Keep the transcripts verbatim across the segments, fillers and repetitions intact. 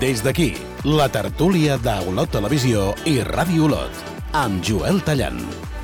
Des d'aquí, la tertúlia d'Olot Televisió i Ràdio Olot, amb Joel Tallant.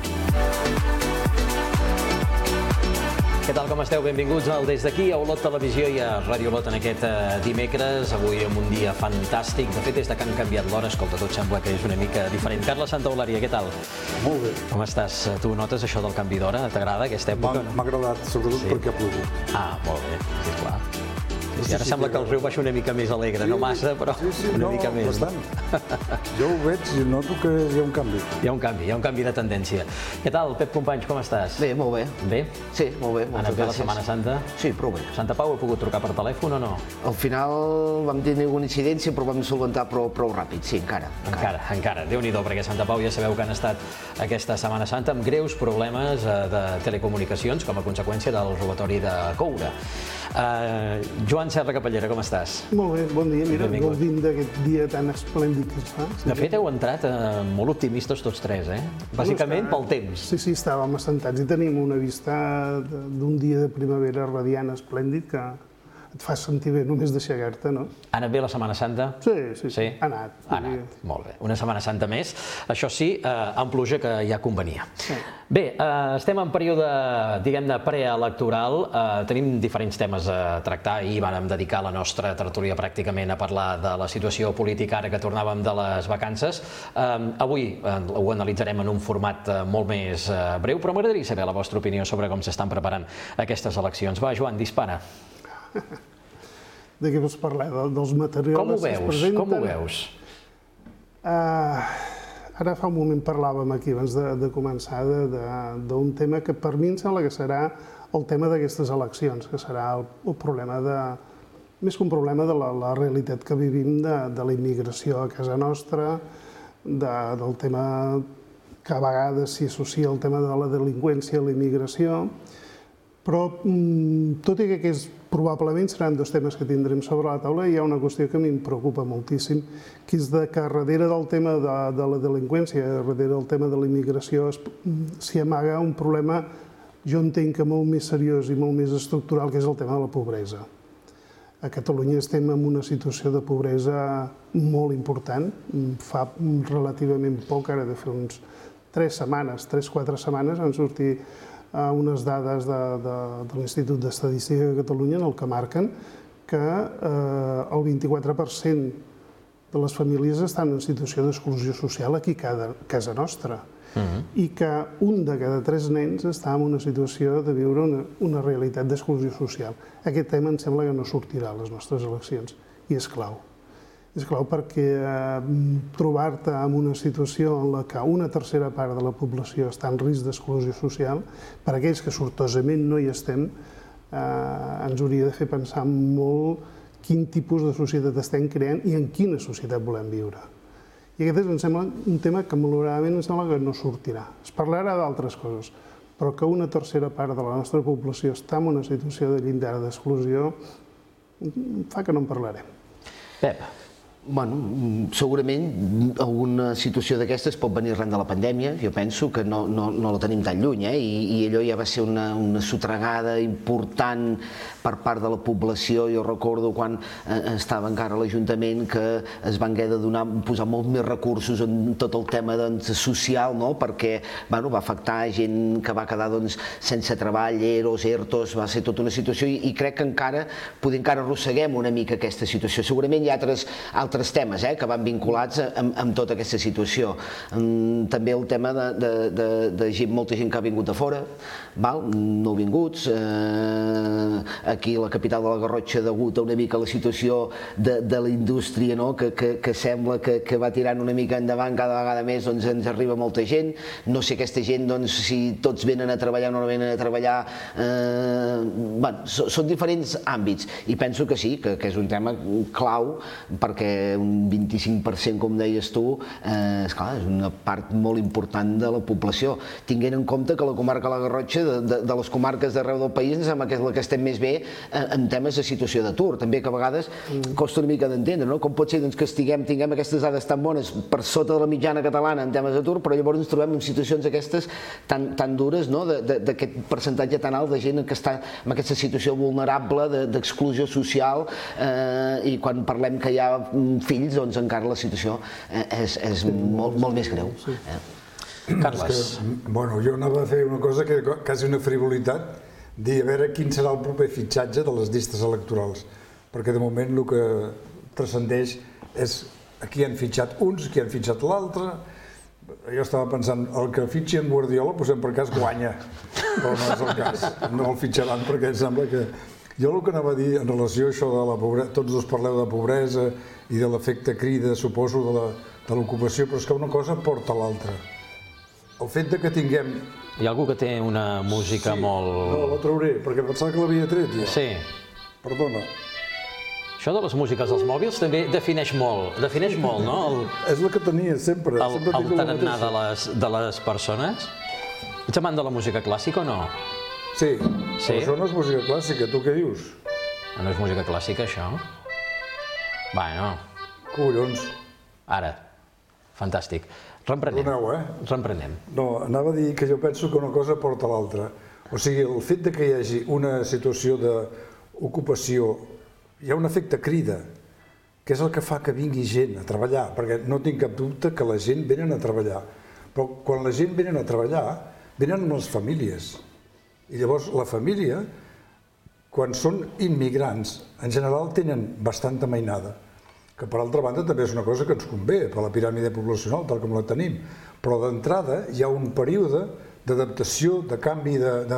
Què tal, com esteu? Benvinguts al Des d'aquí, a Olot Televisió i a Ràdio Olot en aquest dimecres. Avui amb un dia fantàstic. De fet, des que han canviat l'hora, escolta, tot sembla que és una mica diferent. Carles Santaolària, què tal? Molt bé. Com estàs? Tu notes això del canvi d'hora? T'agrada aquesta època? M'ha agradat, sobretot perquè ha plogut. Ah, molt bé, sisplau. I ara sembla que el riu baixa una mica més alegre, no massa, però una mica més. Sí, sí, no, bastant. Jo ho veig i noto que hi ha un canvi. Hi ha un canvi, hi ha un canvi de tendència. Què tal, Pep Companys, com estàs? Bé, molt bé. Bé? Sí, molt bé. Ha anat bé la Setmana Santa? Sí, prou bé. Santa Pau, he pogut trucar per telèfon o no? Al final vam tenir alguna incidència, però vam solventar prou, prou ràpid, sí, encara. Encara, encara. Déu-n'hi-do, perquè Santa Pau ja sabeu que han estat aquesta Setmana Santa amb greus problemes de telecomunicacions com a conseqüència del robatori de coure. Uh, Joan Serra Capellera, com estàs? Molt bé, bon dia. Mira, gaudint d'aquest dia tan esplèndid que es fa. De fet, heu entrat uh, molt optimistes tots tres, eh? Bàsicament pel temps. Sí, sí, estàvem assentats i tenim una vista d'un dia de primavera radiant, esplèndid, que et fa sentir bé només d'aixecar-te, no? Ha anat bé la Setmana Santa? Sí, sí, sí. Ha anat. Ha anat, molt bé. Una Setmana Santa més. Això sí, eh, amb pluja que ja convenia. Sí. Bé, eh, estem en període, diguem-ne, preelectoral. Eh, tenim diferents temes a tractar i vàrem dedicar la nostra tertúlia pràcticament a parlar de la situació política ara que tornàvem de les vacances. Eh, avui eh, ho analitzarem en un format eh, molt més eh, breu, però m'agradaria saber la vostra opinió sobre com s'estan preparant aquestes eleccions. Va, Joan, dispara. De què vols parlar? Dels materials Com ho que es veus? presenten? Com ho veus? Uh, ara fa un moment parlàvem aquí, abans de, de començar, d'un tema que per mi em sembla que serà el tema d'aquestes eleccions, que serà el, el problema de... més que un problema de la, la realitat que vivim de, de la immigració a casa nostra, de, del tema que a vegades s'hi associa el tema de la delinqüència a la immigració, però tot i que aquests probablement seran dos temes que tindrem sobre la taula, hi ha una qüestió que a mi em preocupa moltíssim, que és que darrere del tema de, de la delinqüència, darrere del tema de la immigració, s'hi amaga un problema, jo entenc que molt més seriós i molt més estructural, que és el tema de la pobresa. A Catalunya estem en una situació de pobresa molt important. Fa relativament poc, ara de fer uns tres setmanes, tres, quatre setmanes, han sortit unes dades de, de, de l'Institut d'Estadística de Catalunya en el que marquen que eh, el vint-i-quatre per cent de les famílies estan en situació d'exclusió social aquí a casa nostra. Uh-huh. I que un de cada tres nens està en una situació de viure una, una realitat d'exclusió social. Aquest tema em sembla que no sortirà a les nostres eleccions i és clau. És clau perquè eh, trobar-te en una situació en la que una tercera part de la població està en risc d'exclusió social, per aquells que sortosament no hi estem, eh, ens hauria de fer pensar molt quin tipus de societat estem creant i en quina societat volem viure. I aquest és, em sembla, un tema que malauradament em sembla que no sortirà. Es parlarà d'altres coses, però que una tercera part de la nostra població està en una situació de llindar d'exclusió fa que no en parlarem. Pep. Bueno, segurament alguna situació d'aquestes pot venir arran de la pandèmia, jo penso que no, no, no la tenim tan lluny, eh? I, i allò ja va ser una, una sotregada important per part de la població. Jo recordo quan eh, estava encara a l'Ajuntament que es van haver de donar, posar molts més recursos en tot el tema doncs, social, no? Perquè bueno, va afectar gent que va quedar doncs, sense treball, eros, ertos, va ser tota una situació i, i crec que encara, poder encara arrosseguem una mica aquesta situació. Segurament hi ha altres, altres temes eh, que van vinculats amb, amb tota aquesta situació. També el tema de, de, de, de gent, molta gent que ha vingut de fora, val? No vinguts, eh, aquí a la capital de la Garrotxa degut a una mica la situació de, de la indústria, no? que, que, que sembla que, que va tirant una mica endavant cada vegada més, doncs ens arriba molta gent, no sé aquesta gent doncs, si tots venen a treballar o no venen a treballar, eh, bueno, són diferents àmbits i penso que sí, que, que és un tema clau perquè un vint-i-cinc per cent, com deies tu, eh, esclar, és una part molt important de la població. Tinguent en compte que la comarca de la Garrotxa, de, de, de les comarques d'arreu del país, em sembla que és la que estem més bé en temes de situació d'atur. També que a vegades costa una mica d'entendre, no? Com pot ser doncs, que estiguem, tinguem aquestes dades tan bones per sota de la mitjana catalana en temes d'atur, però llavors ens trobem en situacions aquestes tan, tan dures, no? D'aquest percentatge tan alt de gent que està en aquesta situació vulnerable d'exclusió social, eh, i quan parlem que hi ha amb fills, doncs encara la situació és, és molt, molt més greu. Eh? Carles. Que, bueno, jo anava a fer una cosa que era quasi una frivolitat, dir a veure quin serà el proper fitxatge de les llistes electorals, perquè de moment el que transcendeix és a qui han fitxat uns, qui han fitxat l'altre. Jo estava pensant, el que fitxi en Guardiola, posem per cas, guanya, però no és el cas, no el fitxaran perquè em sembla que... Jo el que anava a dir en relació a això de la pobresa, tots dos parleu de pobresa i de l'efecte crida, suposo, de l'ocupació, però és que una cosa porta a l'altra. El fet de que tinguem... Hi ha algú que té una música sí, molt... No, la trauré, perquè pensava que l'havia tret ja. Sí. Perdona. Això de les músiques dels mòbils també defineix molt, defineix molt, no? El, és la que tenia sempre. El, sempre el tarannà de les, de les persones. Ets amant de la música clàssica o no? Sí, sí? Però això no és música clàssica, tu què dius? No és música clàssica, això? Bueno. Collons. Ara. Fantàstic. Reemprenem. Perdoneu, eh? Reemprenem. No, anava a dir que jo penso que una cosa porta a l'altra. O sigui, el fet de que hi hagi una situació d'ocupació, hi ha un efecte crida, que és el que fa que vingui gent a treballar, perquè no tinc cap dubte que la gent venen a treballar. Però quan la gent venen a treballar, venen amb les famílies. I llavors la família, quan són immigrants, en general tenen bastanta mainada, que per altra banda també és una cosa que ens convé per la piràmide poblacional, tal com la tenim. Però d'entrada hi ha un període d'adaptació, de canvi,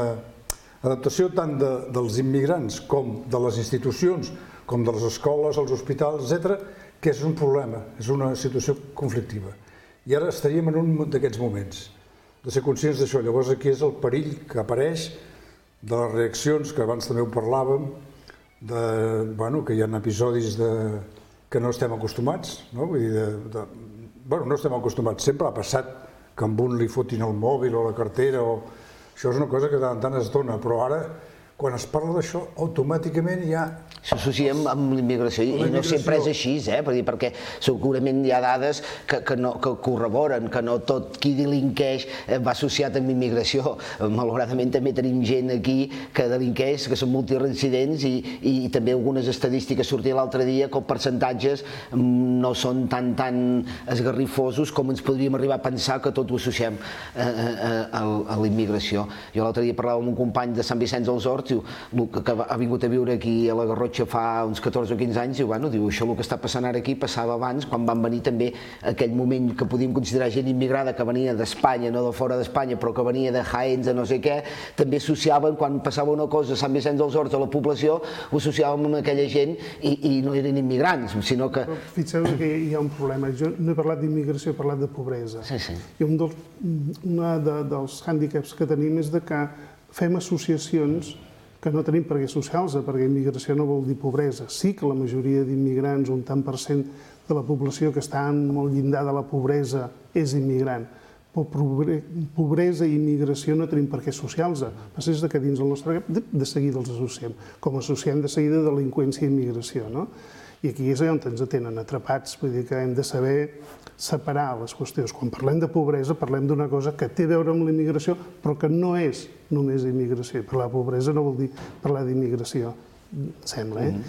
d'adaptació tant de, dels immigrants com de les institucions, com de les escoles, els hospitals, etcètera, que és un problema, és una situació conflictiva. I ara estaríem en un d'aquests moments, de ser conscients d'això. Llavors aquí és el perill que apareix de les reaccions, que abans també ho parlàvem, de, bueno, que hi ha episodis de, que no estem acostumats, no? Vull dir, de, de, bueno, no estem acostumats, sempre ha passat que amb un li fotin el mòbil o la cartera, o... això és una cosa que de tant en tant es dona, però ara, quan es parla d'això, automàticament ja... S'associem amb la immigració i no sempre és així, eh? Perquè segurament hi ha dades que, que, no, que corroboren, que no tot qui delinqueix va associat amb immigració. Malauradament també tenim gent aquí que delinqueix, que són multireincidents i, i també algunes estadístiques sortien l'altre dia que els percentatges no són tan, tan esgarrifosos com ens podríem arribar a pensar que tot ho associem a, a, a, a la immigració. Jo l'altre dia parlava amb un company de Sant Vicenç dels Horts, que ha vingut a viure aquí a la Garrotxa fa uns catorze o quinze anys, i bueno, diu, això el que està passant ara aquí passava abans, quan van venir també aquell moment que podíem considerar gent immigrada que venia d'Espanya, no de fora d'Espanya, però que venia de Jaén, de no sé què, també associaven, quan passava una cosa a Sant Vicenç dels Horts, a la població, ho associàvem amb aquella gent i, i no eren immigrants, sinó que... Però fixeu que hi ha un problema. Jo no he parlat d'immigració, he parlat de pobresa. Sí, sí. I un dels, una de, dels hàndicaps que tenim és de que fem associacions que no tenim per què associar-los, perquè immigració no vol dir pobresa. Sí que la majoria d'immigrants, un tant per cent de la població que està molt llindar de la pobresa és immigrant, però pobresa i immigració no tenim per què associar-los. Passa és que dins el nostre cap de seguida els associem, com associem de seguida delinqüència i immigració, no? I aquí és on ens tenen atrapats, vull dir que hem de saber separar les qüestions. Quan parlem de pobresa, parlem d'una cosa que té a veure amb la immigració, però que no és només immigració. Parlar de pobresa no vol dir parlar d'immigració, sembla, eh?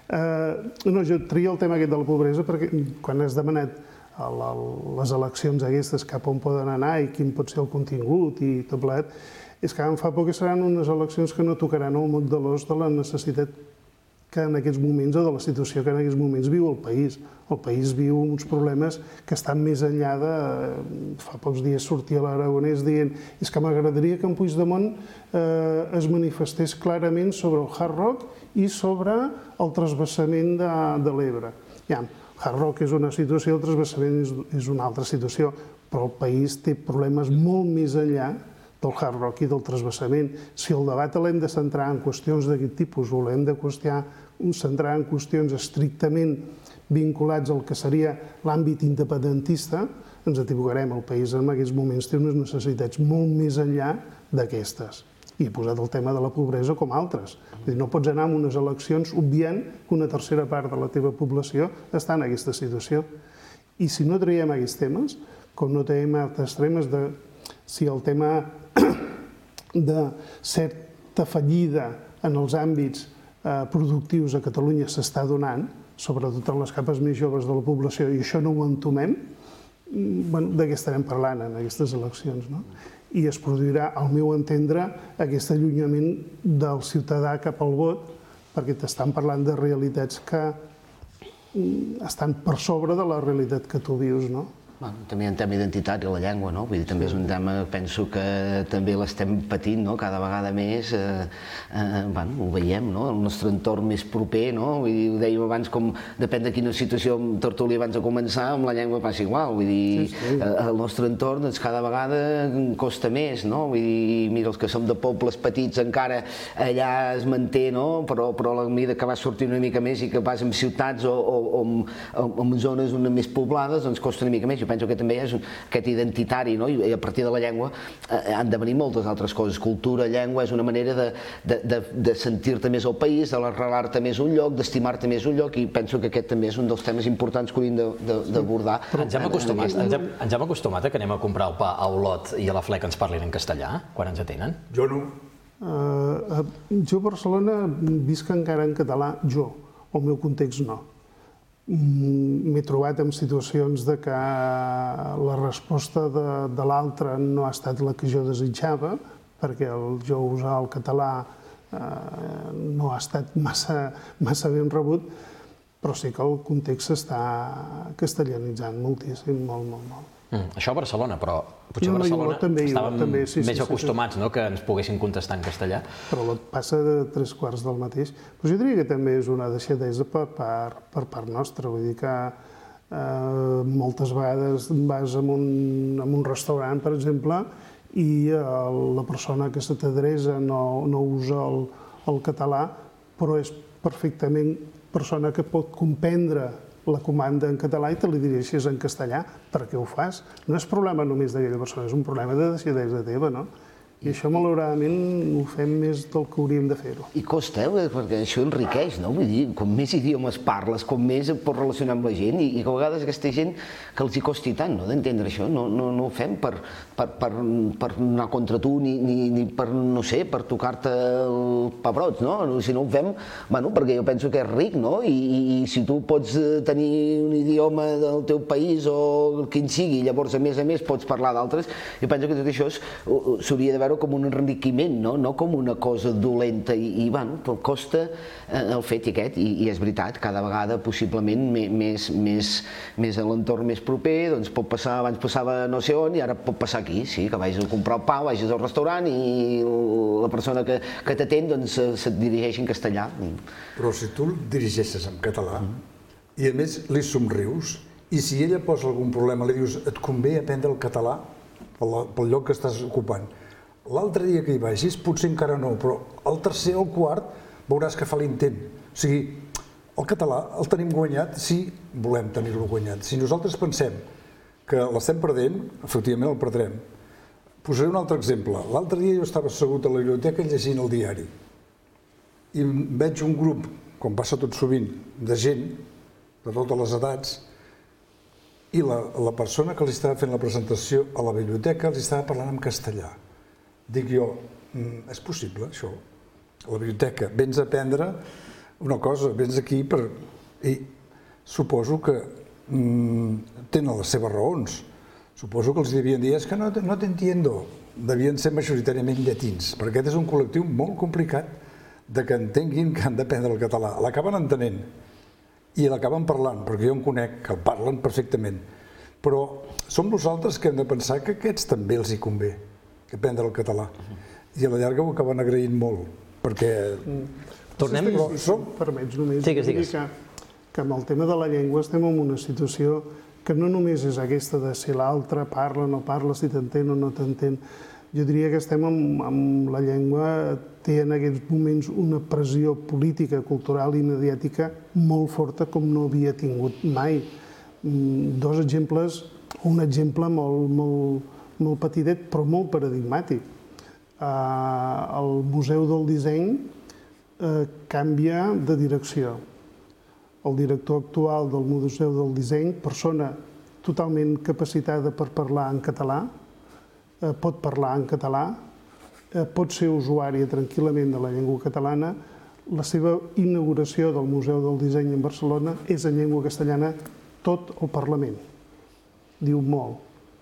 Uh, no, jo tria el tema aquest de la pobresa perquè quan has demanat a la, les eleccions aquestes cap on poden anar i quin pot ser el contingut i tot plegat, és que em fa por que seran unes eleccions que no tocaran el moll de l'os de la necessitat que en aquests moments, o de la situació que en aquests moments viu el país. El país viu uns problemes que estan més enllà de... Fa pocs dies sortia l'Aragonès dient és que m'agradaria que en Puigdemont eh, es manifestés clarament sobre el Hard Rock i sobre el transvasament de, de l'Ebre. Ja, Hard Rock és una situació, el transvasament és, és una altra situació, però el país té problemes molt més enllà del Hard Rock i del transvasament. Si el debat l'hem de centrar en qüestions d'aquest tipus o l'hem de qüestionar, centrar en qüestions estrictament vinculats al que seria l'àmbit independentista, ens equivocarem. El país en aquests moments té unes necessitats molt més enllà d'aquestes. I he posat el tema de la pobresa com altres. No pots anar a unes eleccions obviant que una tercera part de la teva població està en aquesta situació. I si no traiem aquests temes, com no traiem altres temes de si el tema de certa fallida en els àmbits productius a Catalunya s'està donant, sobretot en les capes més joves de la població, i això no ho entomem, bueno, de què estarem parlant en aquestes eleccions, no? I es produirà, al meu entendre, aquest allunyament del ciutadà cap al vot, perquè t'estan parlant de realitats que estan per sobre de la realitat que tu vius, no? Bueno, també hi ha un tema identitari a la llengua, no? Vull dir, també és un tema que penso que també l'estem patint, no? Cada vegada més, eh, eh, bueno, ho veiem, no? El nostre entorn més proper, no? Vull dir, ho dèiem abans, com depèn de quina situació amb tertúlia abans de començar, amb la llengua passa igual, vull dir, sí, sí. El nostre entorn doncs, cada vegada costa més, no? Vull dir, mira, els que som de pobles petits encara allà es manté, no? Però, però a la mida que vas sortir una mica més i que vas en ciutats o, o, o, o en zones una més poblades, doncs costa una mica més. Jo penso que també és aquest identitari, no? I a partir de la llengua eh, han de venir moltes altres coses. Cultura, llengua, és una manera de, de, de, de sentir-te més al país, d'arrelar-te més a un lloc, d'estimar-te més a un lloc, i penso que aquest també és un dels temes importants que hauríem d'abordar. Ens hem acostumat, ens hem, ens hem acostumat a que anem a comprar el pa a Olot i a la Fleca ens parlin en castellà, quan ens atenen? Jo no. Uh, jo a Barcelona visc encara en català, jo, el meu context no. M'he trobat en situacions de que la resposta de, de l'altre no ha estat la que jo desitjava, perquè el jo usar el català eh, no ha estat massa, massa ben rebut, però sí que el context s'està castellanitzant moltíssim, molt, molt, molt. Mm, això a Barcelona, però potser a No, no, Barcelona Olot també, estàvem Olot també, sí, sí, més sí, acostumats, sí. no?, que ens poguessin contestar en castellà. Però Olot passa de tres quarts del mateix. Però jo diria que també és una deixadesa per part, per part nostra. Vull dir que eh, moltes vegades vas a un, a un restaurant, per exemple, i eh, la persona que se t'adreça no, no usa el, el català, però és perfectament persona que pot comprendre la comanda en català i te li dirigeixes en castellà. Per què ho fas? No és problema només d'aquella persona, és un problema de deixadesa teva, no? I això, malauradament, ho fem més del que hauríem de fer-ho. I costa, eh? Perquè això enriqueix, no? Vull dir, com més idiomes parles, com més et pots relacionar amb la gent, i, i que a vegades aquesta gent que els hi costi tant, no?, d'entendre això. No, no, no ho fem per, per, per, per anar contra tu, ni, ni, ni per, no sé, per tocar-te els pebrots, no? Si no ho fem, bueno, perquè jo penso que és ric, no? I, i, i si tu pots tenir un idioma del teu país o quin sigui, llavors, a més a més, pots parlar d'altres, jo penso que tot això s'hauria de veure com un enriquiment, no? No com una cosa dolenta, i, i bueno, costa eh, el fet i aquest, i, i és veritat, cada vegada possiblement més, més, més a l'entorn més proper, doncs pot passar, abans passava no sé on i ara pot passar aquí, sí, que vagis a comprar el pa, vagis al restaurant i la persona que, que t'atén doncs se't dirigeix en castellà. Però si tu el dirigeixes en català mm. i a més li somrius, i si ella posa algun problema li dius et convé aprendre el català pel, pel lloc que estàs ocupant, l'altre dia que hi vagis, potser encara no, però el tercer o el quart veuràs que fa l'intent. O sigui, el català el tenim guanyat si volem tenir-lo guanyat. Si nosaltres pensem que l'estem perdent, efectivament el perdrem. Posaré un altre exemple. L'altre dia jo estava assegut a la biblioteca llegint el diari i veig un grup, com passa tot sovint, de gent de totes les edats, i la, la persona que els estava fent la presentació a la biblioteca els estava parlant en castellà. Dic jo, és possible això? A la biblioteca vens a aprendre una cosa, vens aquí per... I suposo que mm, tenen les seves raons. Suposo que els devien dir, és que no, no t'entiendo. Devien ser majoritàriament llatins, perquè aquest és un col·lectiu molt complicat de que entenguin que han d'aprendre el català. L'acaben entenent i l'acaben parlant, perquè jo en conec que el parlen perfectament. Però som nosaltres que hem de pensar que aquests també els hi convé que aprendre el català. I a la llarga ho acaben agraint molt, perquè... Tornem... Si som... permets només, digues, digues. Que, que amb el tema de la llengua estem en una situació que no només és aquesta de si l'altre parla o no parla, si t'entén o no t'entén. Jo diria que estem amb, amb la llengua, té en aquests moments una pressió política, cultural i mediàtica molt forta com no havia tingut mai. Dos exemples, un exemple molt, molt, molt petitet, però molt paradigmàtic. El Museu del Disseny canvia de direcció. El director actual del Museu del Disseny, persona totalment capacitada per parlar en català, pot parlar en català, pot ser usuària tranquil·lament de la llengua catalana, la seva inauguració del Museu del Disseny en Barcelona és en llengua castellana tot el Parlament. Diu molt.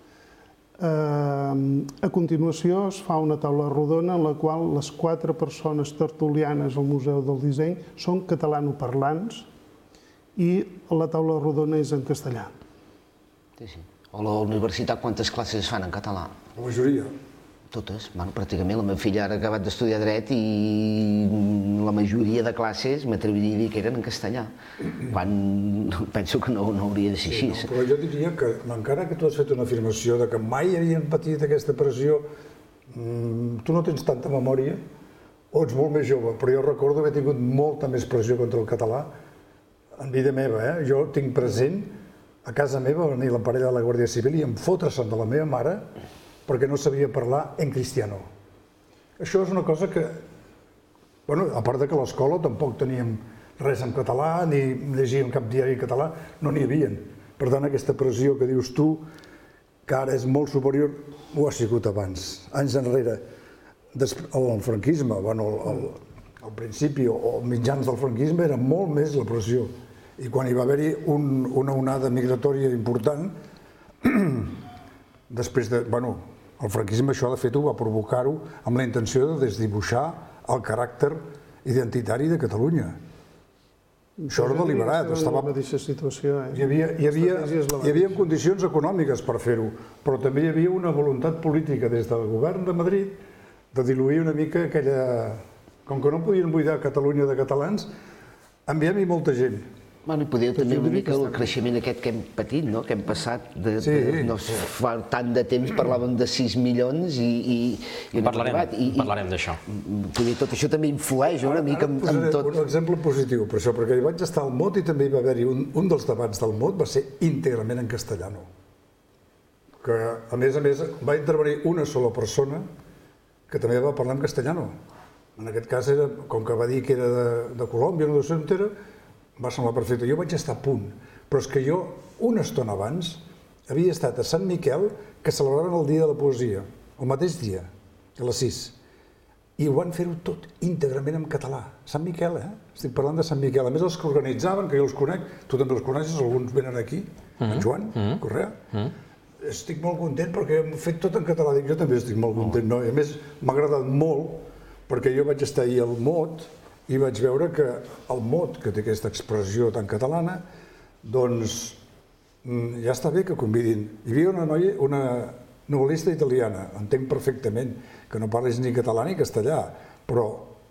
A continuació es fa una taula rodona en la qual les quatre persones tertulianes al Museu del Disseny són catalanoparlants i la taula rodona és en castellà. Sí, sí. A la universitat quantes classes es fan en català? La majoria. Totes, bueno, pràcticament. La meva filla ara ha acabat d'estudiar dret i la majoria de classes m'atreviria a dir que eren en castellà, quan penso que no, no hauria de ser així. Sí, no, però jo diria que, encara que tu has fet una afirmació de que mai havien patit aquesta pressió, tu no tens tanta memòria, o ets molt més jove, però jo recordo haver tingut molta més pressió contra el català en vida meva. Eh? Jo tinc present, a casa meva va venir la parella de la Guàrdia Civil i em fotre-se'n de la meva mare perquè no sabia parlar en cristiano. Això és una cosa que, bueno, a part que a l'escola tampoc teníem res en català, ni llegíem cap diari en català, no n'hi havien. Per tant, aquesta pressió que dius tu, que ara és molt superior, ho ha sigut abans, anys enrere. El franquisme, bueno, al principi o mitjans del franquisme era molt més la pressió. I quan hi va haver-hi una onada migratòria important, després de, bueno, el franquisme això de fet ho va provocar-ho amb la intenció de desdibuixar el caràcter identitari de Catalunya. Això era deliberat. Estava en la mateixa situació. Hi havia, hi havia, hi havia condicions econòmiques per fer-ho, però també hi havia una voluntat política des del govern de Madrid de diluir una mica aquella... Com que no podien buidar Catalunya de catalans, enviem-hi molta gent. Bueno, i podíeu també una mica el creixement aquest que hem patit, no? Que hem passat de... No fa tant de temps parlàvem de sis milions i... Parlarem d'això. Tot això també influeix una mica en tot. Un exemple positiu per això, perquè hi vaig estar al Mot i també hi va haver-hi un dels debats del Mot va ser íntegrament en castellano. Que, a més a més, va intervenir una sola persona que també va parlar en castellano. En aquest cas, com que va dir que era de Colòmbia, no de Centera, va semblar perfecte. Jo vaig estar a punt, però és que jo, una estona abans, havia estat a Sant Miquel, que celebraven el Dia de la Poesia, el mateix dia, a les sis, i ho van fer-ho tot íntegrament en català. Sant Miquel, eh? Estic parlant de Sant Miquel. A més, els que organitzaven, que jo els conec, tu també els coneixes, alguns venen aquí, en Joan Correa. Estic molt content perquè hem fet tot en català. Jo també estic molt content, no? I a més, m'ha agradat molt, perquè jo vaig estar ahir al Mot, i vaig veure que el Mot, que té aquesta expressió tan catalana, doncs ja està bé que convidin. Hi havia una noia, una novel·lista italiana, entenc perfectament, que no parles ni català ni castellà, però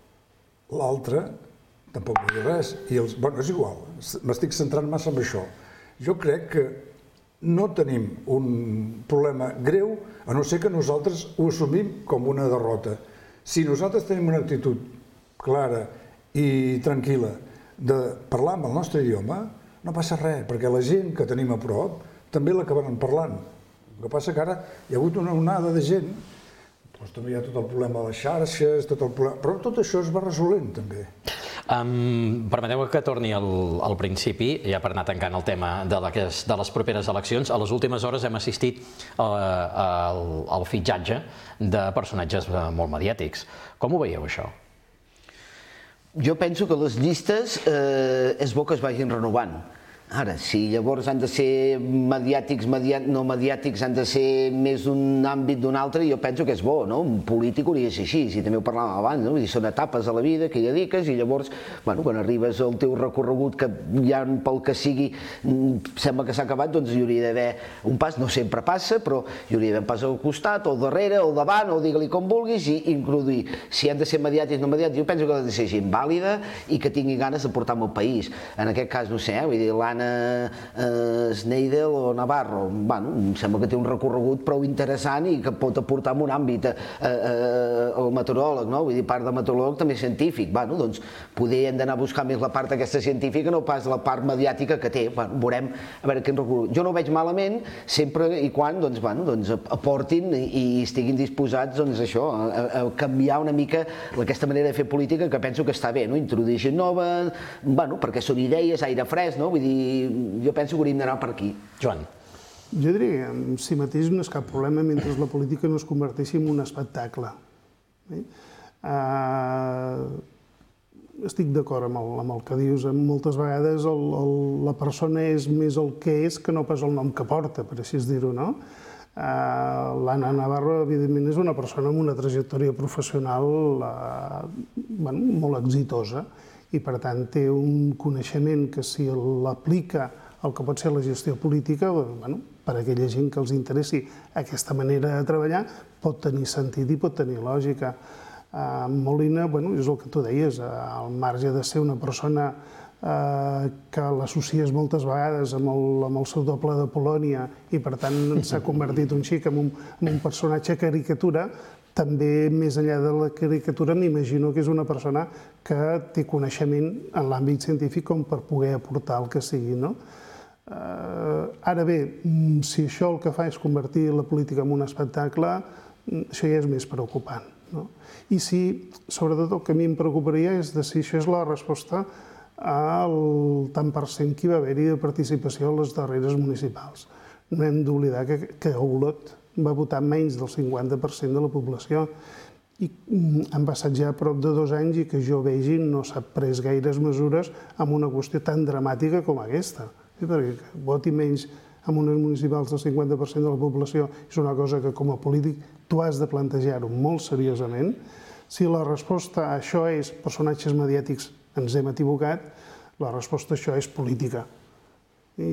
l'altra tampoc no diu res. Bueno, és igual, m'estic centrant massa en això. Jo crec que no tenim un problema greu, a no ser que nosaltres ho assumim com una derrota. Si nosaltres tenim una actitud clara i tranquil·la de parlar amb el nostre idioma, no passa res, perquè la gent que tenim a prop també l'acabaran parlant. El que passa que ara hi ha hagut una onada de gent, doncs també hi ha tot el problema de les xarxes, tot el problema... però tot això es va resolent també. Um, Permeteu que torni al, al principi, ja per anar tancant el tema de, la, de les properes eleccions. A les últimes hores hem assistit uh, al, al fitxatge de personatges molt mediàtics. Com ho veieu, això? Jo penso que les llistes eh, és bo que es vagin renovant. Ara, si llavors han de ser mediàtics, no mediàtics, han de ser més d'un àmbit d'un altre, jo penso que és bo, no? Un polític hauria de ser així, si també ho parlàvem abans, no? Vull dir, són etapes a la vida que hi dediques i llavors, bueno, quan arribes al teu recorregut, que ja pel que sigui sembla que s'ha acabat, doncs hi hauria d'haver un pas, no sempre passa, però hi hauria d'haver un pas al costat, o al darrere, o al davant, o digue-li com vulguis, i introduir. Si han de ser mediàtics o no mediàtics, jo penso que han de ser gent vàlida i que tingui ganes de portar al país. En aquest cas, no sé, vull dir, l'Anna Sneidel o Navarro, bueno, em sembla que té un recorregut prou interessant i que pot aportar en un àmbit el meteoròleg, no? Vull dir, part de meteoròleg també científic, bueno, doncs poder hem d'anar a buscar més la part aquesta científica, no pas la part mediàtica que té, bueno, veurem a veure quin recorregut. Jo no ho veig malament, sempre i quan, doncs, bueno, doncs aportin i estiguin disposats, doncs, això, a canviar una mica aquesta manera de fer política que penso que està bé, no? Introduir gent nova, bueno, perquè són idees, aire fresc, no? Vull dir, jo penso que hauríem d'anar per aquí. Joan. Jo diria que en si mateix no és cap problema mentre la política no es converteixi en un espectacle. estic d'acord amb, amb el que dius. Moltes vegades el, el, la persona és més el que és que no pas el nom que porta, per així dir-ho, no? Uh, L'Anna Navarro, evidentment, és una persona amb una trajectòria professional uh, bueno, molt exitosa i, per tant, té un coneixement que, si l'aplica al que pot ser la gestió política, bueno, per a aquella gent que els interessi aquesta manera de treballar, pot tenir sentit i pot tenir lògica. Uh, Molina, bueno, és el que tu deies, uh, al marge de ser una persona uh, que l'associes moltes vegades amb el, amb el seu doble de Polònia i, per tant, s'ha convertit un xic en un, en un personatge caricatura, també, més enllà de la caricatura, m'imagino que és una persona que té coneixement en l'àmbit científic com per poder aportar el que sigui, no? Uh, ara bé, si això el que fa és convertir la política en un espectacle, això ja és més preocupant, no? I si, sobretot, el que a mi em preocuparia és de si això és la resposta al tant per cent que hi va haver-hi de participació a les darreres municipals. No hem d'oblidar que, que a Olot va votar menys del cinquanta per cent de la població i han passat ja prop de dos anys i que jo vegi no s'ha pres gaires mesures amb una qüestió tan dramàtica com aquesta. Perquè que voti menys en unes municipals del cinquanta per cent de la població és una cosa que, com a polític, tu has de plantejar-ho molt seriosament. Si la resposta a això és personatges mediàtics, ens hem equivocat, la resposta a això és política. I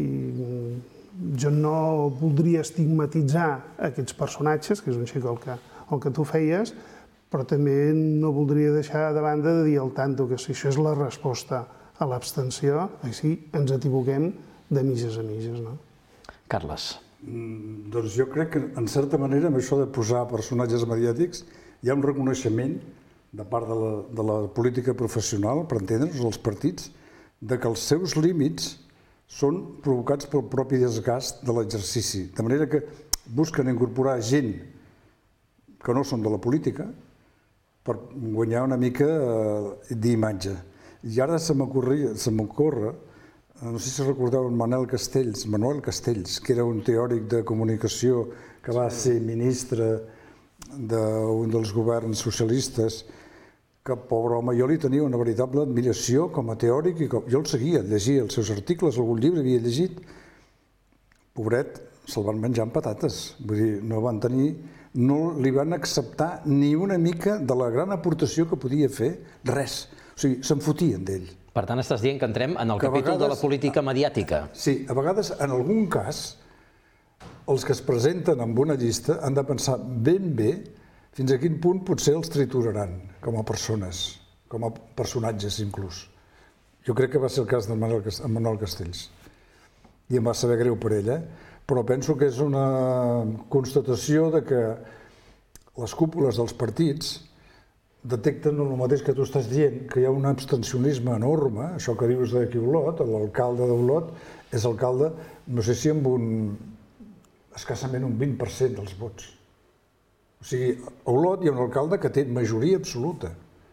jo no voldria estigmatitzar aquests personatges, que és un xic el que, el que tu feies, però també no voldria deixar de banda de dir al tanto que si això és la resposta a l'abstenció, així ens equivoquem de mitges a mitges, no? Carles. Mm, doncs jo crec que, en certa manera, amb això de posar personatges mediàtics, hi ha un reconeixement de part de la, de la política professional, per entendre'ns, dels partits, de que els seus límits són provocats pel propi desgast de l'exercici. De manera que busquen incorporar gent que no són de la política per guanyar una mica d'imatge. I ara se m'ocorre, no sé si recordeu en Manuel Castells, Manuel Castells, que era un teòric de comunicació que va ser ministre d'un dels governs socialistes, que, pobre home, jo li tenia una veritable admiració com a teòric i com... jo el seguia, llegia els seus articles, algun llibre havia llegit. Pobret, se'l van menjar amb patates, vull dir, no van tenir, no li van acceptar ni una mica de la gran aportació que podia fer, res. O sigui, se'n fotien d'ell. Per tant, estàs dient que entrem en el capítol de la política mediàtica. Sí, a vegades, en algun cas, els que es presenten amb una llista han de pensar ben bé fins a quin punt potser els trituraran com a persones, com a personatges inclús. Jo crec que va ser el cas de Manuel Castells. I em va saber greu per ell, eh? Però penso que és una constatació de que les cúpules dels partits detecten el mateix que tu estàs dient, que hi ha un abstencionisme enorme, això que dius d'aquí a Olot, l'alcalde d'Olot és alcalde, no sé si amb un, escassament un vint per cent dels vots. O sigui, a Olot hi ha un alcalde que té majoria absoluta,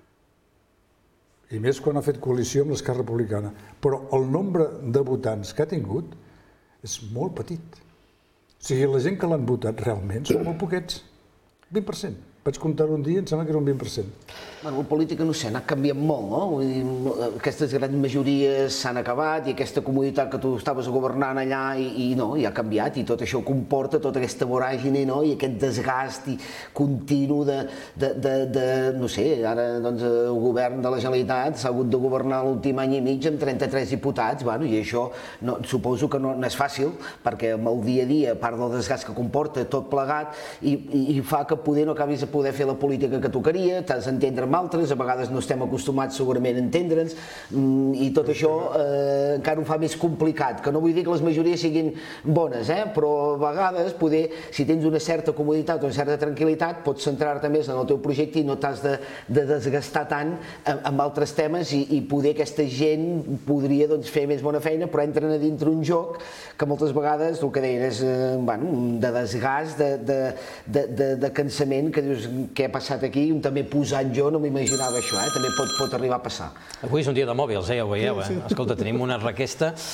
i més quan ha fet coalició amb l'Esquerra Republicana, però el nombre de votants que ha tingut és molt petit. O sigui, la gent que l'han votat realment són molt poquets, vint per cent. Vaig comptar un dia, em sembla que era un vint per cent. Bueno, la política, no sé, ha anat canviant molt, no? Vull dir, aquestes grans majories s'han acabat i aquesta comoditat que tu estaves governant allà i, i no, i ha canviat i tot això comporta tota aquesta voràgine, no? I aquest desgast i continu de, de, de, de, no sé, ara doncs el govern de la Generalitat s'ha hagut de governar l'últim any i mig amb trenta-tres diputats, bueno, i això no, suposo que no, no és fàcil perquè amb el dia a dia, a part del desgast que comporta tot plegat i, i, i fa que poder no acabis a poder fer la política que tocaria, t'has d'entendre amb altres, a vegades no estem acostumats segurament a entendre'ns, i tot això eh, encara ho fa més complicat, que no vull dir que les majories siguin bones, eh? Però a vegades poder, si tens una certa comoditat o una certa tranquil·litat, pots centrar-te més en el teu projecte i no t'has de, de desgastar tant amb altres temes i, i poder aquesta gent podria doncs, fer més bona feina, però entren a dintre un joc que moltes vegades, el que deien, és eh, bueno, de desgast, de, de, de, de, de cansament, que dius, què ha passat aquí? Un també posant jo, no m'imaginava això, eh? També pot, pot arribar a passar. Avui és un dia de mòbils, eh? Ja ho veieu, eh? Escolta, tenim una requesta.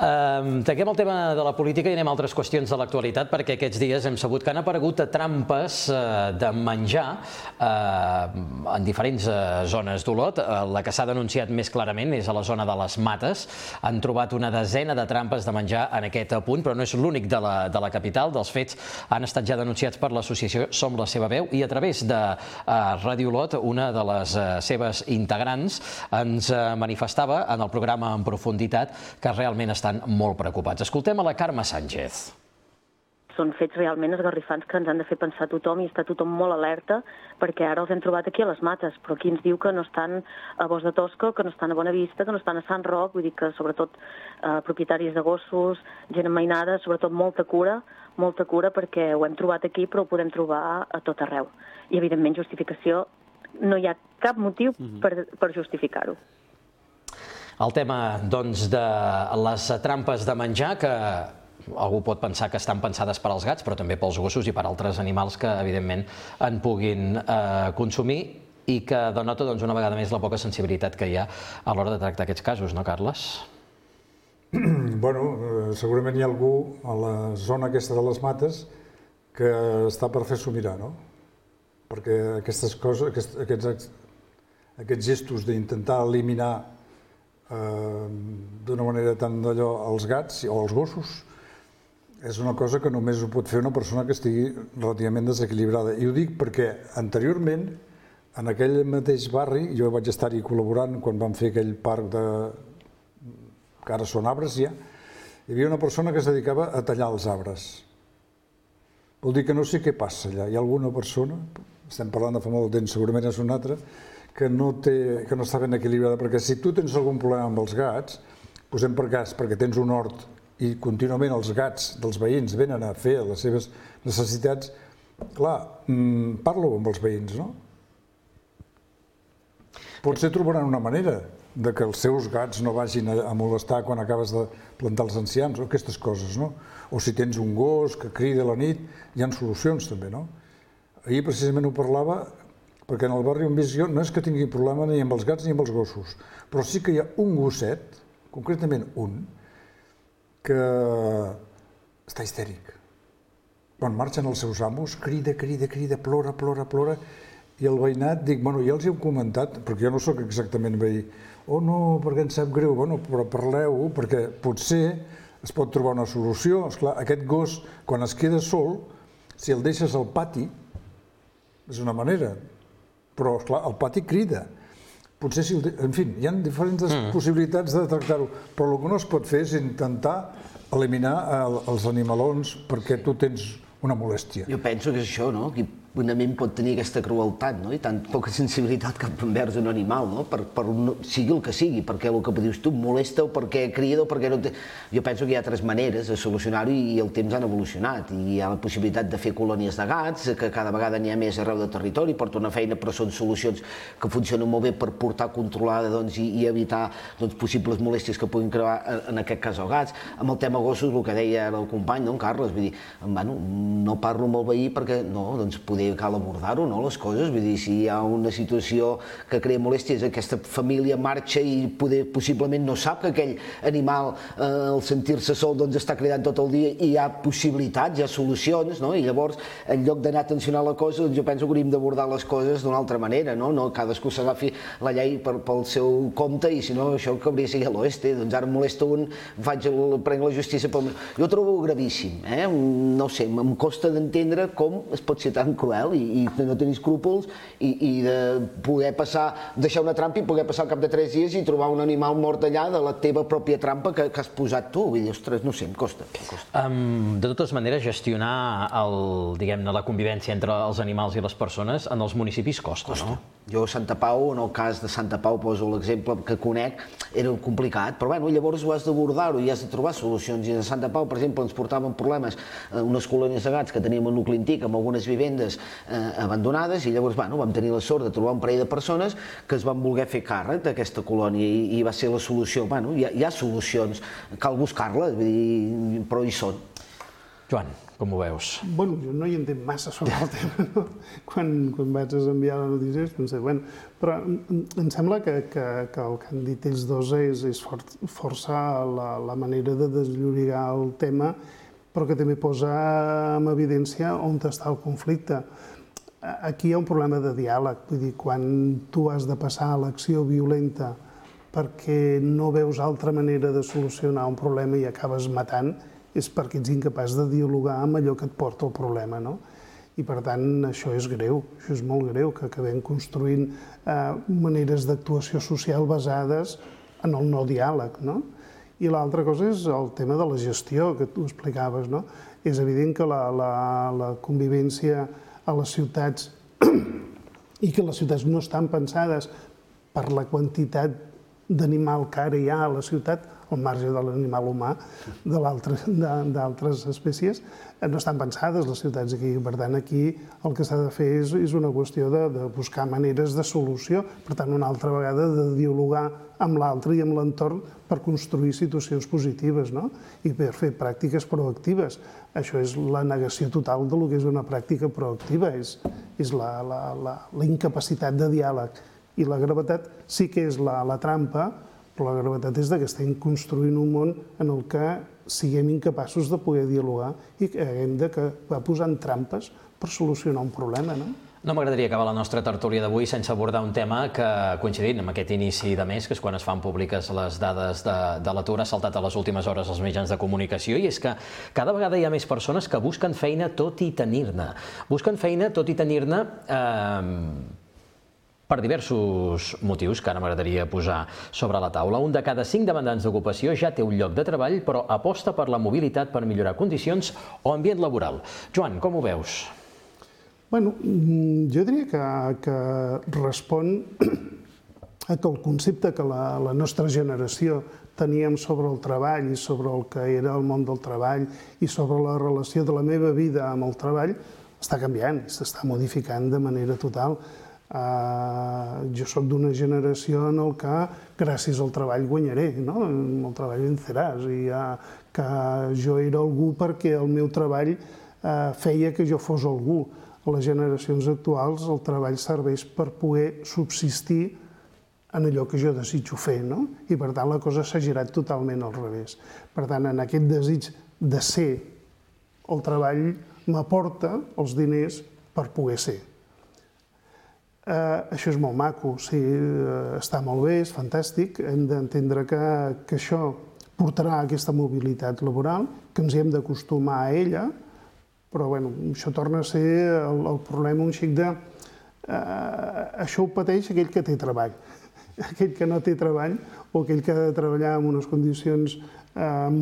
Tanquem el tema de la política i anem a altres qüestions de l'actualitat, perquè aquests dies hem sabut que han aparegut trampes de menjar en diferents zones d'Olot. La que s'ha denunciat més clarament és a la zona de les Mates. Han trobat una desena de trampes de menjar en aquest punt, però no és l'únic de la, de la capital. Dels fets han estat ja denunciats per l'associació Som la seva veu i a través de Ràdio Olot, una de les seves integrants ens manifestava en el programa En Profunditat que realment estan molt preocupats. Escoltem a la Carme Sánchez. Són fets realment esgarrifants que ens han de fer pensar tothom i està tothom molt alerta perquè ara els hem trobat aquí a les Mates, però aquí ens diu que no estan a Bos de Tosca, que no estan a Bonavista, que no estan a Sant Roc, vull dir que sobretot eh, propietaris de gossos, gent emmainada, sobretot molta cura, molta cura perquè ho hem trobat aquí però ho podem trobar a tot arreu. I evidentment justificació, no hi ha cap motiu per, per justificar-ho. El tema, doncs, de les trampes de menjar, que algú pot pensar que estan pensades per als gats, però també pels gossos i per altres animals que, evidentment, en puguin eh, consumir i que denota, doncs, una vegada més la poca sensibilitat que hi ha a l'hora de tractar aquests casos, no, Carles? Bueno, segurament hi ha algú a la zona aquesta de les Mates que està per fer-s'ho mirar, no? Perquè aquestes coses, aquests, aquests, aquests gestos d'intentar eliminar d'una manera tan d'allò als gats o als gossos és una cosa que només ho pot fer una persona que estigui relativament desequilibrada. I ho dic perquè anteriorment en aquell mateix barri, jo vaig estar-hi col·laborant quan vam fer aquell parc de... que ara són arbres ja, hi havia una persona que es dedicava a tallar els arbres. Vol dir que no sé què passa allà. Hi ha alguna persona, estem parlant de fa molt de temps, segurament és una altra, que no, té, que no està ben equilibrada, perquè si tu tens algun problema amb els gats, posem per cas perquè tens un hort i contínuament els gats dels veïns venen a fer les seves necessitats, clar, mmm, parlo amb els veïns, no? Potser trobaran una manera de que els seus gats no vagin a molestar quan acabes de plantar els ancians, o aquestes coses, no? O si tens un gos que crida a la nit, hi ha solucions també, no? Ahir precisament ho parlava perquè en el barri on visc jo no és que tingui problema ni amb els gats ni amb els gossos, però sí que hi ha un gosset, concretament un, que està histèric. Quan marxen els seus amos, crida, crida, crida, plora, plora, plora, i el veïnat, dic, bueno, ja els hi heu comentat, perquè jo no sóc exactament veí, oh no, perquè em sap greu, bueno, però parleu-ho, perquè potser es pot trobar una solució. Esclar, aquest gos, quan es queda sol, si el deixes al pati, és una manera, però, esclar, el pati crida. Potser si... En fi, hi ha diferents mm. possibilitats de tractar-ho, però el que no es pot fer és intentar eliminar els animalons perquè tu tens una molèstia. Jo penso que és això, no? Que una ment pot tenir aquesta crueltat, no? I tan poca sensibilitat cap envers un animal, no? Per, per un, sigui el que sigui, perquè el que dius tu molesta o perquè crida o perquè no té... Jo penso que hi ha altres maneres de solucionar-ho i el temps han evolucionat. I hi ha la possibilitat de fer colònies de gats, que cada vegada n'hi ha més arreu del territori, porta una feina, però són solucions que funcionen molt bé per portar controlada doncs, i, i evitar doncs, possibles molèsties que puguin crear, en aquest cas, els gats. Amb el tema gossos, el que deia el company, no, en Carles, vull dir, bueno, no parlo amb el veí perquè, no, doncs poder cal abordar-ho, no, les coses, vull dir, si hi ha una situació que crea molèsties, aquesta família marxa i poder, possiblement no sap que aquell animal, eh, al sentir-se sol, doncs està cridant tot el dia i hi ha possibilitats, hi ha solucions, no? I llavors, en lloc d'anar a tensionar la cosa, doncs jo penso que hauríem d'abordar les coses d'una altra manera, no? No cadascú s'agafi la llei per, pel seu compte i si no, això que hauria de ser a l'oeste, doncs ara em molesta un, faig el, prenc la justícia pel meu... Jo ho trobo gravíssim, eh? No sé, em costa d'entendre com es pot ser tan cruel i, i no tenir escrúpols i, i de poder passar, deixar una trampa i poder passar al cap de tres dies i trobar un animal mort allà de la teva pròpia trampa que, que has posat tu. Vull dir, ostres, no sé, em costa. Em costa. Um, de totes maneres, gestionar el, diguem-ne, la convivència entre els animals i les persones en els municipis costa, costa. No? Jo a Santa Pau, en el cas de Santa Pau, poso l'exemple que conec, era complicat, però bueno, llavors ho has d'abordar-ho i has de trobar solucions. I a Santa Pau, per exemple, ens portaven problemes eh, unes colònies de gats que teníem al nucli antic amb algunes vivendes eh, abandonades i llavors bueno, vam tenir la sort de trobar un parell de persones que es van voler fer càrrec d'aquesta colònia i, i va ser la solució. Bueno, hi ha, hi ha solucions, cal buscar-les, però hi són. Joan, Com ho veus? Bueno, jo no hi entenc massa sobre el tema, no? Quan, quan vaig enviar la notícia, pensé, bueno, però em sembla que, que, que el que han dit ells dos és, és for, força la, la manera de desllorigar el tema, però que també posa en evidència on està el conflicte. Aquí hi ha un problema de diàleg, vull dir, quan tu has de passar a l'acció violenta perquè no veus altra manera de solucionar un problema i acabes matant, és perquè ets incapaç de dialogar amb allò que et porta el problema, no? I per tant, això és greu, això és molt greu, que acabem construint eh, maneres d'actuació social basades en el no diàleg, no? I l'altra cosa és el tema de la gestió, que tu explicaves, no? És evident que la, la, la convivència a les ciutats i que les ciutats no estan pensades per la quantitat d'animal que ara hi ha a la ciutat, al marge de l'animal humà, d'altres espècies, no estan pensades les ciutats aquí. Per tant, aquí el que s'ha de fer és, és una qüestió de, de buscar maneres de solució, per tant, una altra vegada de dialogar amb l'altre i amb l'entorn per construir situacions positives, no? I per fer pràctiques proactives. Això és la negació total de lo que és una pràctica proactiva, és, és la, la, la, la incapacitat de diàleg. I la gravetat sí que és la, la trampa, però la gravetat és que estem construint un món en el que siguem incapaços de poder dialogar i que haguem de va posant trampes per solucionar un problema, no? No m'agradaria acabar la nostra tertúlia d'avui sense abordar un tema que, coincidint amb aquest inici de mes, que és quan es fan públiques les dades de, de l'atur, ha saltat a les últimes hores als mitjans de comunicació, i és que cada vegada hi ha més persones que busquen feina tot i tenir-ne. Busquen feina tot i tenir-ne eh, per diversos motius que ara m'agradaria posar sobre la taula. Un de cada cinc demandants d'ocupació ja té un lloc de treball, però aposta per la mobilitat per millorar condicions o ambient laboral. Joan, com ho veus? Bueno, jo diria que, que respon a que el concepte que la, la nostra generació teníem sobre el treball i sobre el que era el món del treball i sobre la relació de la meva vida amb el treball està canviant, s'està modificant de manera total. Uh, jo sóc d'una generació en el que gràcies al treball guanyaré, no? El treball venceràs, i uh, que jo era algú perquè el meu treball uh, feia que jo fos algú. A les generacions actuals el treball serveix per poder subsistir en allò que jo desitjo fer, no? I per tant la cosa s'ha girat totalment al revés. Per tant, en aquest desig de ser, el treball m'aporta els diners per poder ser. Uh, això és molt maco, sí, uh, està molt bé, és fantàstic, hem d'entendre que, que això portarà aquesta mobilitat laboral, que ens hi hem d'acostumar a ella, però bueno, això torna a ser el, el problema un xic de... Uh, això ho pateix aquell que té treball. Aquell que no té treball o aquell que ha de treballar en unes condicions uh,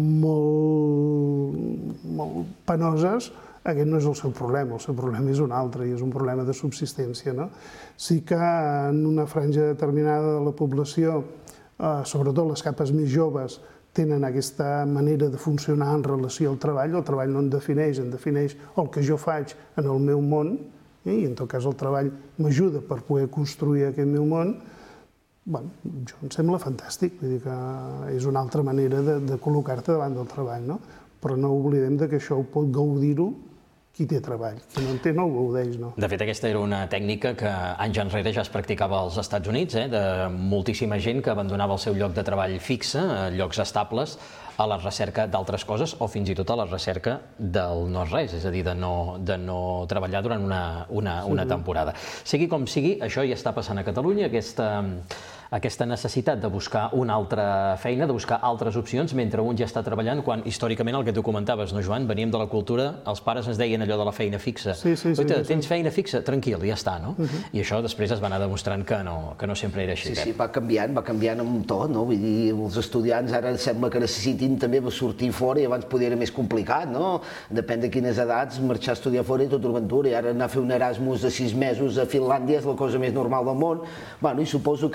molt, molt penoses, aquest no és el seu problema, el seu problema és un altre i és un problema de subsistència, no? Sí que en una franja determinada de la població, eh, sobretot les capes més joves, tenen aquesta manera de funcionar en relació al treball. El treball no em defineix, em defineix el que jo faig en el meu món, eh? I en tot cas el treball m'ajuda per poder construir aquest meu món. Bueno, jo em sembla fantàstic, vull dir que és una altra manera de, de col·locar-te davant del treball, no? Però no oblidem que això ho pot gaudir-ho qui té treball, qui no en té no ho gaudeix, no? De fet, aquesta era una tècnica que anys enrere ja es practicava als Estats Units, eh, de moltíssima gent que abandonava el seu lloc de treball fixe, llocs estables, a la recerca d'altres coses o fins i tot a la recerca del no-res, és a dir, de no, de no treballar durant una, una, una temporada. Sigui com sigui, això ja està passant a Catalunya, aquesta... aquesta necessitat de buscar una altra feina, de buscar altres opcions, mentre un ja està treballant, quan històricament el que tu comentaves, no, Joan? Veníem de la cultura, els pares ens deien allò de la feina fixa. Sí, sí, sí. Oita, tens feina fixa? Tranquil, ja està, no? I això després es va anar demostrant que no, que no sempre era així. Sí, sí, va canviant, va canviant amb tot, no? Vull dir, els estudiants ara sembla que necessitin també sortir fora i abans podia era més complicat, no? Depèn de quines edats, marxar a estudiar fora i tota aventura, i ara anar a fer un Erasmus de sis mesos a Finlàndia és la cosa més normal del món. Bueno, i suposo que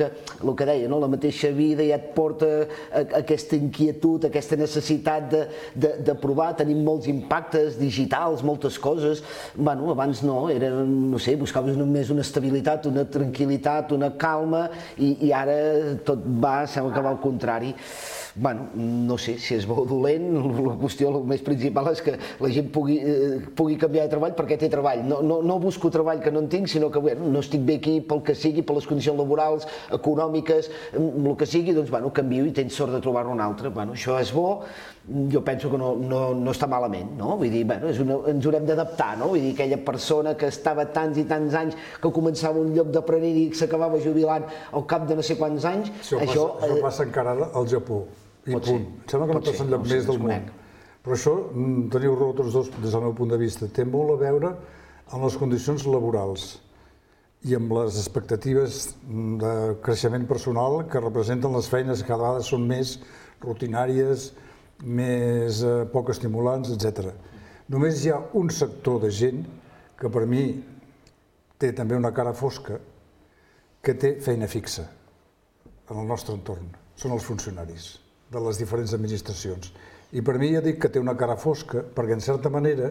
el que deia, no? La mateixa vida ja et porta a, a aquesta inquietud, a aquesta necessitat de, de, de provar, tenim molts impactes digitals, moltes coses. Bueno, abans no, era, no sé, buscaves només una estabilitat, una tranquil·litat, una calma, i, i ara tot va, sembla que va al contrari. Bueno, no sé si és bo o dolent, la qüestió el més principal és que la gent pugui, eh, pugui canviar de treball perquè té treball. No, no, no busco treball que no en tinc, sinó que bueno, no estic bé aquí pel que sigui, per les condicions laborals, econòmiques, el que sigui, doncs bueno, canvio i tens sort de trobar-ne un altre. Bueno, això és bo, jo penso que no, no, no està malament, no? Vull dir, bueno, és una, ens haurem d'adaptar, no? Vull dir, aquella persona que estava tants i tants anys, que començava un lloc d'aprenent i s'acabava jubilant al cap de no sé quants anys... Això, això, passa, això passa encara al Japó. I punt. Em sembla que no passa enlloc més del món. Però això, teniu raó tots dos des del meu punt de vista, té molt a veure amb les condicions laborals i amb les expectatives de creixement personal que representen les feines que cada vegada són més rutinàries, més eh, poc estimulants, etcètera. Només hi ha un sector de gent que per mi té també una cara fosca, que té feina fixa en el nostre entorn. Són els funcionaris de les diferents administracions. I per mi ja dic que té una cara fosca perquè, en certa manera,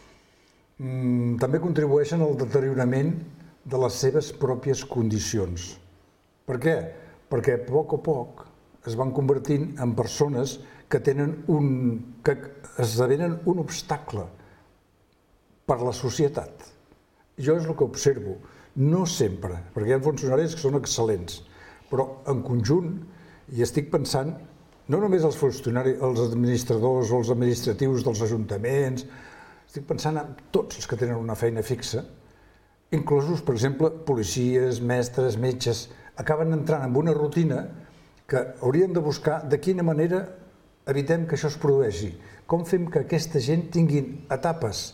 mmm, també contribueixen al deteriorament de les seves pròpies condicions. Per què? Perquè a poc a poc es van convertint en persones que tenen un, que esdevenen un obstacle per la societat. Jo és el que observo, no sempre, perquè hi ha funcionaris que són excel·lents, però en conjunt, i estic pensant no només els funcionaris, els administradors o els administratius dels ajuntaments, estic pensant en tots els que tenen una feina fixa, inclosos, per exemple, policies, mestres, metges, acaben entrant en una rutina que haurien de buscar de quina manera evitem que això es produeixi. Com fem que aquesta gent tinguin etapes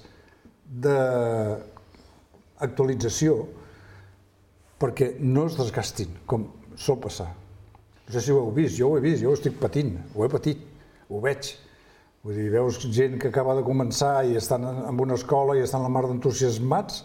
d'actualització perquè no es desgastin, com sol passar. No sé si ho heu vist, jo ho he vist, jo ho estic patint, ho he patit, ho veig. Vull dir, veus gent que acaba de començar i estan en una escola i estan a la mar d'entusiasmats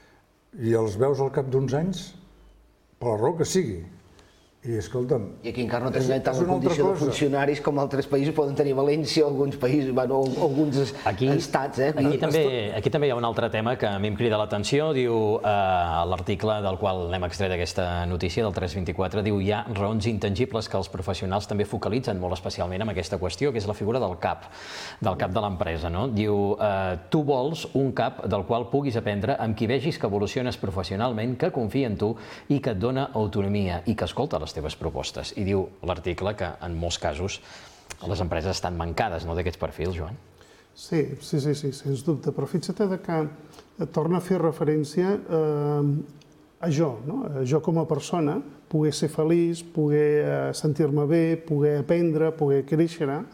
i els veus al cap d'uns anys, per la raó que sigui. I, escolta'm... I aquí encara no tenen tant la condició de funcionaris com altres països poden tenir València o alguns països, bueno, alguns aquí, estats. Eh? Aquí, també, aquí també hi ha un altre tema que a mi em crida l'atenció, diu eh, l'article del qual n'hem extret aquesta notícia del tres vint-i-quatre, diu hi ha raons intangibles que els professionals també focalitzen molt especialment en aquesta qüestió, que és la figura del cap, del cap de l'empresa. No? Diu, eh, tu vols un cap del qual puguis aprendre amb qui vegis que evoluciones professionalment, que confia en tu i que et dona autonomia i que escolta les teves propostes. I diu l'article que en molts casos les empreses estan mancades, no, d'aquests perfils, Joan? Sí, sí, sí, sí, sens dubte, però fixa't que torna a fer referència eh, a jo, no? A jo com a persona, poder ser feliç, poder sentir-me bé, poder aprendre, poder créixer. Eh,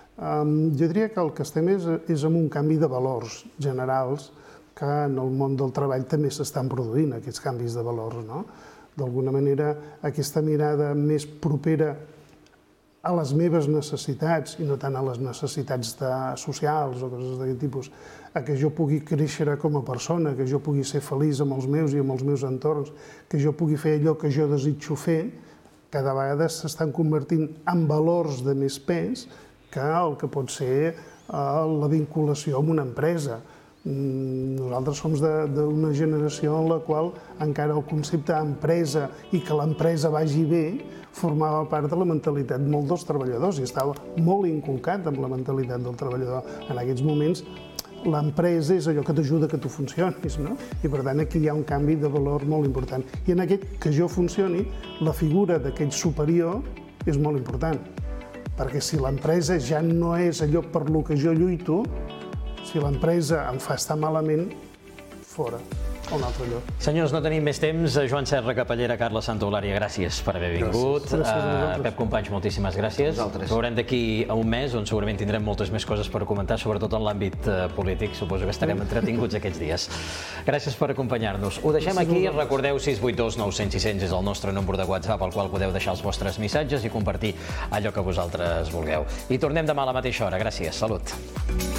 jo diria que el que estem és, és en un canvi de valors generals que en el món del treball també s'estan produint, aquests canvis de valors, no? D'alguna manera, aquesta mirada més propera a les meves necessitats i no tant a les necessitats socials o coses d'aquest tipus, a que jo pugui créixer com a persona, que jo pugui ser feliç amb els meus i amb els meus entorns, que jo pugui fer allò que jo desitjo fer, cada vegada s'estan convertint en valors de més pes que el que pot ser la vinculació amb una empresa. Nosaltres som d'una generació en la qual encara el concepte empresa i que l'empresa vagi bé formava part de la mentalitat molt dels treballadors i estava molt inculcat amb la mentalitat del treballador. En aquests moments l'empresa és allò que t'ajuda que tu funcionis, no? I per tant aquí hi ha un canvi de valor molt important. I en aquest que jo funcioni, la figura d'aquell superior és molt important, perquè si l'empresa ja no és allò per lo que jo lluito, si l'empresa em fa estar malament, fora, a un altre lloc. Senyors, no tenim més temps. Joan Serra, Capellera, Carla Santaeulària, gràcies per haver vingut. Pep Companys, moltíssimes gràcies. Ens veurem d'aquí a un mes, on segurament tindrem moltes més coses per comentar, sobretot en l'àmbit polític. Suposo que estarem entretinguts aquests dies. Gràcies per acompanyar-nos. Ho deixem aquí. Recordeu, sis vuit dos nou cents sis cents és el nostre número de WhatsApp, al qual podeu deixar els vostres missatges i compartir allò que vosaltres vulgueu. I tornem demà a la mateixa hora. Gràcies. Salut.